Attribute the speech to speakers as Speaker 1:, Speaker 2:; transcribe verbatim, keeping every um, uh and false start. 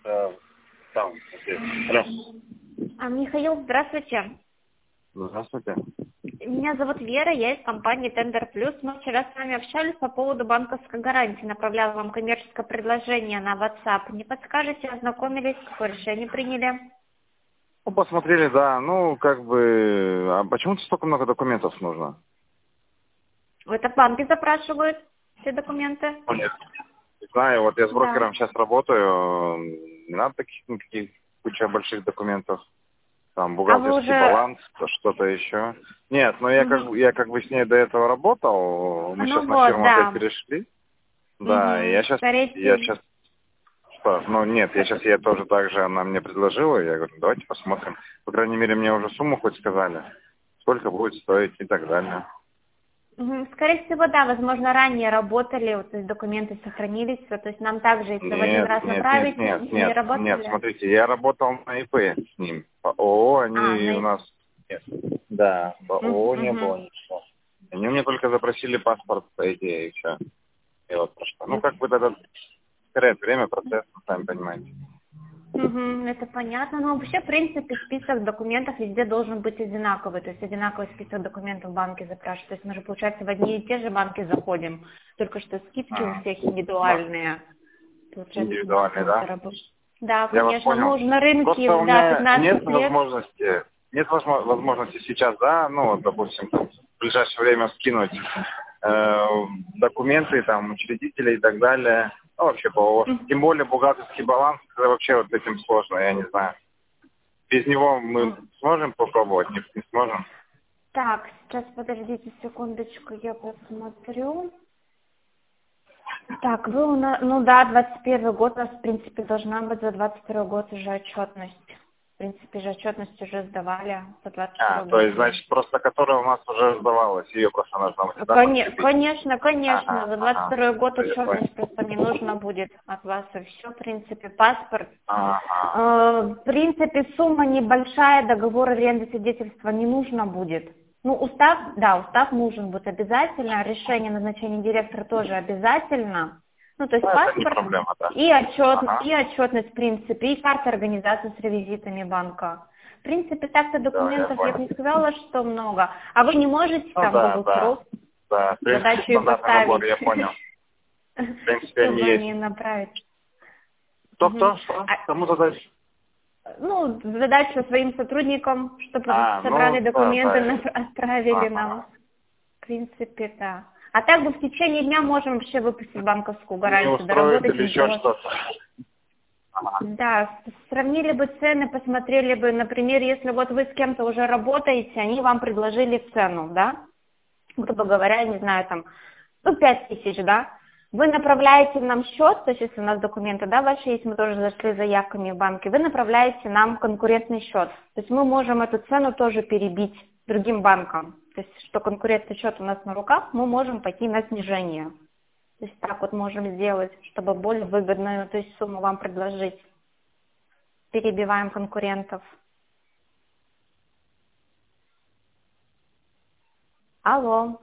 Speaker 1: Э, Там, окей. Алло.
Speaker 2: А, Михаил, здравствуйте.
Speaker 1: Здравствуйте.
Speaker 2: Меня зовут Вера, я из компании Tender Plus. Мы вчера с вами общались по поводу банковской гарантии. Направляла вам коммерческое предложение на WhatsApp. Не подскажете, ознакомились, какое решение приняли?
Speaker 1: Ну, посмотрели, да. Ну, как бы... А почему столько много документов нужно?
Speaker 2: Это банки запрашивают все документы?
Speaker 1: Ну, нет. Не знаю, вот я с
Speaker 2: Да.
Speaker 1: брокером сейчас работаю. Не надо таких никаких, куча больших документов. Там
Speaker 2: А вы
Speaker 1: бухгалтерский
Speaker 2: уже...
Speaker 1: баланс, что-то еще. Нет, ну я как,
Speaker 2: Мгм.
Speaker 1: бы- я как бы с ней до этого работал. Мы сейчас
Speaker 2: Ну
Speaker 1: на
Speaker 2: вот,
Speaker 1: фирму опять
Speaker 2: да.
Speaker 1: перешли. Да, и я
Speaker 2: Угу.
Speaker 1: сейчас...
Speaker 2: Скорее
Speaker 1: Я
Speaker 2: всего.
Speaker 1: сейчас... Что? Ну нет, я сейчас ей тоже так же, она мне предложила. Я говорю, давайте посмотрим. По крайней мере, мне уже сумму хоть сказали. Сколько будет стоить и так далее.
Speaker 2: Мгм. Скорее всего, да, возможно, ранее работали, вот, то есть документы сохранились, то есть нам также, если в один
Speaker 1: Нет,
Speaker 2: раз
Speaker 1: нет, нет,
Speaker 2: направить,
Speaker 1: нет,
Speaker 2: не
Speaker 1: нет, нет,
Speaker 2: работали.
Speaker 1: смотрите, я работал на ИП с ним. По ООО
Speaker 2: А,
Speaker 1: они у
Speaker 2: на...
Speaker 1: нас... Нет. Да, по ООО не было
Speaker 2: Угу.
Speaker 1: ничего. Они мне только запросили паспорт, по идее, и все. И вот прошло. Ну, как бы это скорее время, процесс, ну, сами понимаете.
Speaker 2: Угу, это понятно. Но вообще, в принципе, список документов везде должен быть одинаковый. То есть одинаковый список документов в банке запрашивают. То есть мы же, получается, в одни и те же банки заходим. Только что скидки у
Speaker 1: А,
Speaker 2: всех
Speaker 1: ну,
Speaker 2: индивидуальные. Получается, мы с
Speaker 1: индивидуальный,
Speaker 2: кем-то
Speaker 1: да?
Speaker 2: работаем. Да,
Speaker 1: Я вас
Speaker 2: конечно. Мы
Speaker 1: понял.
Speaker 2: уже на
Speaker 1: Просто
Speaker 2: рынке,
Speaker 1: у
Speaker 2: да,
Speaker 1: меня нет
Speaker 2: пятнадцать лет.
Speaker 1: возможности, нет возмо- возможности сейчас, да, ну, вот, допустим, в ближайшее время скинуть э, документы, там, учредителей и так далее. Ну, вообще по ООО. Тем более бухгалтерский баланс, это вообще вот этим сложно, я не знаю. Без него мы
Speaker 2: М.
Speaker 1: сможем попробовать, не, не сможем?
Speaker 2: Так, сейчас подождите секундочку, я посмотрю. Так, вы у нас, ну да, двадцать первый год у нас, в принципе, должна быть за двадцать второй год уже отчетность. В принципе, же отчетность уже сдавали за двадцать
Speaker 1: А,
Speaker 2: второй
Speaker 1: то
Speaker 2: год
Speaker 1: есть,
Speaker 2: уже.
Speaker 1: значит, просто которая у нас уже сдавалась, ее просто нужно будет, да,
Speaker 2: Коне-
Speaker 1: подкрепить?
Speaker 2: Конечно, конечно,
Speaker 1: Ага,
Speaker 2: за двадцать
Speaker 1: ага,
Speaker 2: второй год
Speaker 1: это я понял.
Speaker 2: отчетность просто не нужно будет от вас и все, в принципе, паспорт.
Speaker 1: Ага.
Speaker 2: Э, В принципе, сумма небольшая, договор аренды свидетельства не нужно будет. Ну, устав, да, устав нужен будет обязательно, решение о назначении директора тоже обязательно. Ну, то есть
Speaker 1: Ну, это не
Speaker 2: паспорт
Speaker 1: проблема, да.
Speaker 2: и, отчет,
Speaker 1: Ага.
Speaker 2: и отчетность, в принципе, и карта организации с ревизитами банка. В принципе, так-то
Speaker 1: Да, я
Speaker 2: документов я бы
Speaker 1: понял.
Speaker 2: не сказала, что много. А вы не можете
Speaker 1: Ну
Speaker 2: там
Speaker 1: да, да.
Speaker 2: бухгалтеров
Speaker 1: Да, в принципе,
Speaker 2: задачу и
Speaker 1: стандартный набор,
Speaker 2: поставить,
Speaker 1: я понял. В принципе, они
Speaker 2: чтобы
Speaker 1: есть.
Speaker 2: они направить. Мгм.
Speaker 1: Кто-кто? Что?
Speaker 2: А,
Speaker 1: Кому задать?
Speaker 2: ну, задачу своим сотрудникам, чтобы
Speaker 1: А,
Speaker 2: собрали
Speaker 1: ну, да,
Speaker 2: документы,
Speaker 1: да.
Speaker 2: нап- отправили нам.
Speaker 1: Ага.
Speaker 2: В принципе, да. А так бы в течение дня можем вообще выпустить банковскую
Speaker 1: Не
Speaker 2: гарантию,
Speaker 1: устроит
Speaker 2: доработать,
Speaker 1: или еще
Speaker 2: сделать.
Speaker 1: что-то? Ага.
Speaker 2: Да, с- сравнили бы цены, посмотрели бы, например, если вот вы с кем-то уже работаете, они вам предложили цену, да, грубо говоря, не знаю, там, ну, пять тысяч, да, вы направляете нам счет, то есть если у нас документы, да, ваши есть, мы тоже зашли заявками в банке, вы направляете нам конкурентный счет, то есть мы можем эту цену тоже перебить другим банкам, то есть что конкурентный счет у нас на руках, мы можем пойти на снижение. То есть так вот можем сделать, чтобы более выгодную, то есть сумму вам предложить. Перебиваем конкурентов. Алло.